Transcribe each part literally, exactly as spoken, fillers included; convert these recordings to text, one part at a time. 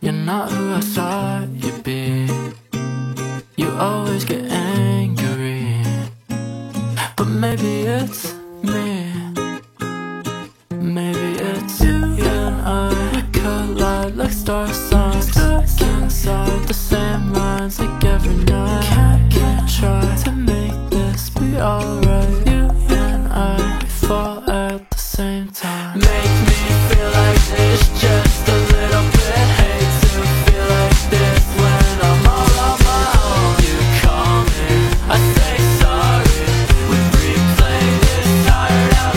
You're not who I thought you'd be. You always get angry, but maybe it's me. Maybe it's you. You and I, we collide like star signs, stuck inside the same lines like every night. Can't, can't try to make this be alright. You and I, we fall at the same time. Make me feel like this just a little bit. Hate to feel like this when I'm all on my own. You call me, I say sorry. We replay this tired out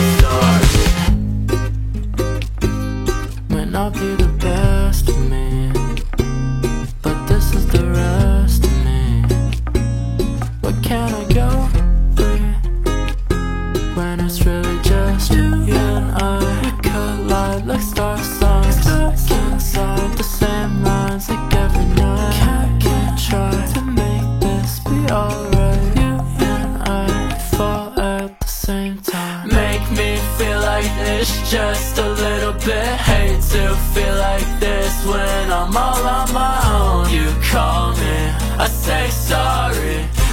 story. Might not be the best of me, but this is the rest of me. What can I go through when it's really just you and I? We collide like star signs, stuck inside the same lines like every night. Can't, can't try to make this be alright. You and I fall at the same time. Make me feel like this just a little bit. Hate to feel like this when I'm all on my own. You call me, I say sorry.